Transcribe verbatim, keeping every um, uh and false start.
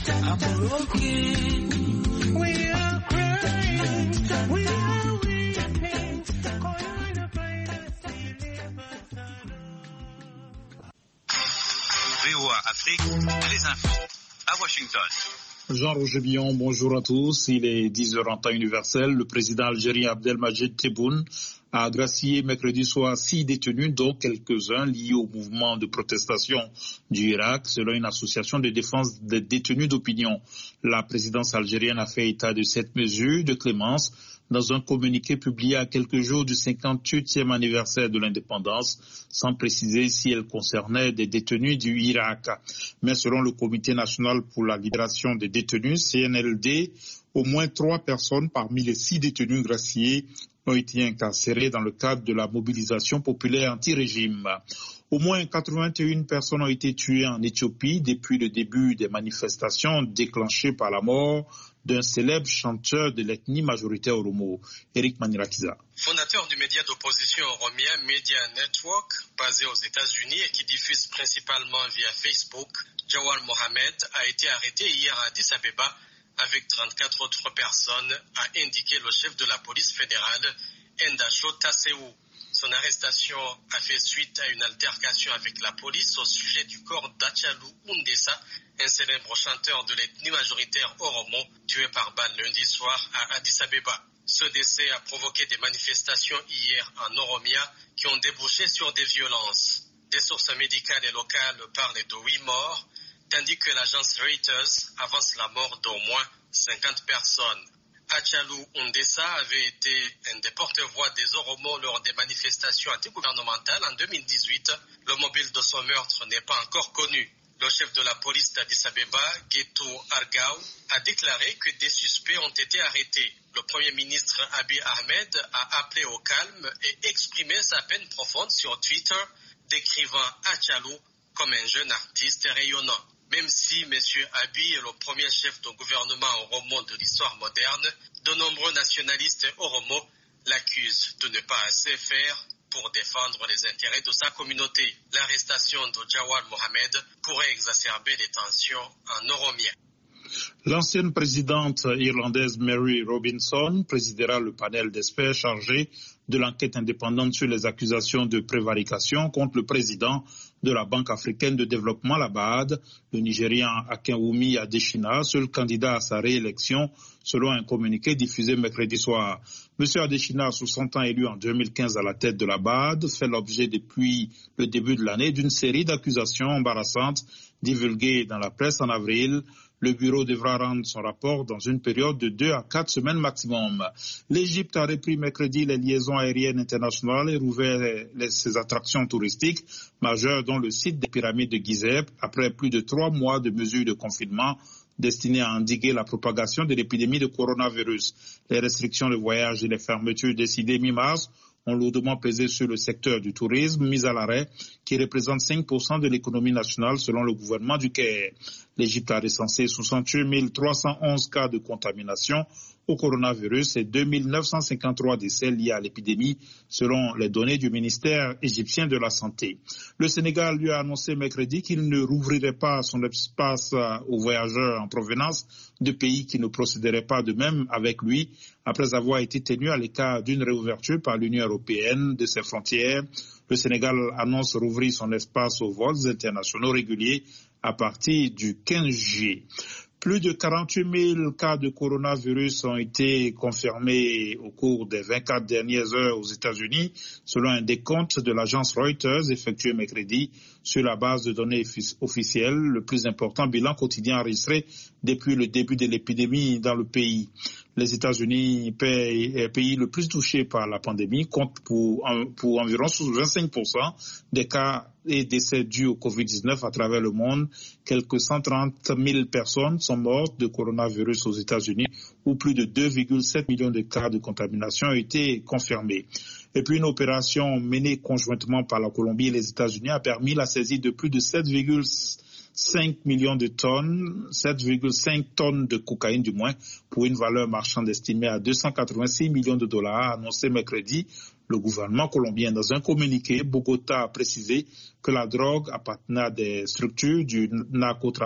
V O A Afrique, les infos à Washington. Jean-Roger Billon, bonjour à tous. Il est dix heures en temps universel. Le président algérien Abdelmadjid Tebboune a gracié mercredi soir six détenus, dont quelques-uns liés au mouvement de protestation du Irak, selon une association de défense des détenus d'opinion. La présidence algérienne a fait état de cette mesure de clémence dans un communiqué publié à quelques jours du cinquante-huitième anniversaire de l'indépendance, sans préciser si elle concernait des détenus du Irak. Mais selon le Comité national pour la libération des détenus, C N L D, au moins trois personnes parmi les six détenus graciés ont été incarcérées dans le cadre de la mobilisation populaire anti-régime. Au moins quatre-vingt-et-une personnes ont été tuées en Éthiopie depuis le début des manifestations déclenchées par la mort d'un célèbre chanteur de l'ethnie majoritaire Oromo, Eric Manirakiza. Fondateur du média d'opposition oromien Media Network, basé aux États-Unis et qui diffuse principalement via Facebook, Jawar Mohamed a été arrêté hier à Addis Abeba avec trente-quatre autres personnes, a indiqué le chef de la police fédérale, Endacho Tasseou. Son arrestation a fait suite à une altercation avec la police au sujet du corps d'Achalou Undessa, un célèbre chanteur de l'ethnie majoritaire Oromo, tué par balle lundi soir à Addis Abeba. Ce décès a provoqué des manifestations hier en Oromia qui ont débouché sur des violences. Des sources médicales et locales parlent de huit morts, tandis que l'agence Reuters avance la mort d'au moins cinquante personnes. Achalou Undessa avait été un des porte-voix des Oromo lors des manifestations antigouvernementales en deux mille dix-huit. Le mobile de son meurtre n'est pas encore connu. Le chef de la police d'Addis Abeba, Geto Argaou, a déclaré que des suspects ont été arrêtés. Le Premier ministre Abiy Ahmed a appelé au calme et exprimé sa peine profonde sur Twitter, décrivant Achalou comme un jeune artiste rayonnant. Même si M. Abiy est le premier chef de gouvernement oromo de l'histoire moderne, de nombreux nationalistes oromo l'accusent de ne pas assez faire pour défendre les intérêts de sa communauté. L'arrestation de Jawar Mohamed pourrait exacerber les tensions en Oromia. L'ancienne présidente irlandaise Mary Robinson présidera le panel d'experts chargé de l'enquête indépendante sur les accusations de prévarication contre le président de la Banque africaine de développement, la B A D, le Nigérian Akinwumi Adesina, seul candidat à sa réélection, selon un communiqué diffusé mercredi soir. Monsieur Adesina, soixante ans, élu en deux mille quinze à la tête de la B A D, fait l'objet depuis le début de l'année d'une série d'accusations embarrassantes divulguées dans la presse en avril. Le bureau devra rendre son rapport dans une période de deux à quatre semaines maximum. L'Égypte a repris mercredi les liaisons aériennes internationales et rouvert les, ses attractions touristiques majeures, dont le site des pyramides de Gizeh, après plus de trois mois de mesures de confinement destinées à endiguer la propagation de l'épidémie de coronavirus. Les restrictions de voyage et les fermetures décidées mi-mars ont lourdement pesé sur le secteur du tourisme, mis à l'arrêt, qui représente cinq pour cent de l'économie nationale selon le gouvernement du Caire. L'Égypte a recensé soixante-huit mille trois cent onze cas de contamination au coronavirus et deux mille neuf cent cinquante-trois décès liés à l'épidémie, selon les données du ministère égyptien de la Santé. Le Sénégal lui a annoncé mercredi qu'il ne rouvrirait pas son espace aux voyageurs en provenance de pays qui ne procéderaient pas de même avec lui, après avoir été tenu à l'écart d'une réouverture par l'Union européenne de ses frontières. Le Sénégal annonce rouvrir son espace aux vols internationaux réguliers à partir du quinze juillet. Plus de quarante-huit mille cas de coronavirus ont été confirmés au cours des vingt-quatre dernières heures aux États-Unis, selon un décompte de l'agence Reuters effectué mercredi sur la base de données officielles, le plus important bilan quotidien enregistré depuis le début de l'épidémie dans le pays. Les États-Unis, pays, pays le plus touché par la pandémie, comptent pour, pour environ vingt-cinq pour cent des cas et décès dus au covid dix-neuf à travers le monde. Quelques cent trente mille personnes sont mortes de coronavirus aux États-Unis, où plus de deux virgule sept millions de cas de contamination ont été confirmés. Et puis une opération menée conjointement par la Colombie et les États-Unis a permis la saisie de plus de sept virgule cinq millions de tonnes, sept virgule cinq tonnes de cocaïne du moins, pour une valeur marchande estimée à deux cent quatre-vingt-six millions de dollars, annoncé mercredi le gouvernement colombien. Dans un communiqué, Bogota a précisé que la drogue appartenait à des structures du narcotrafic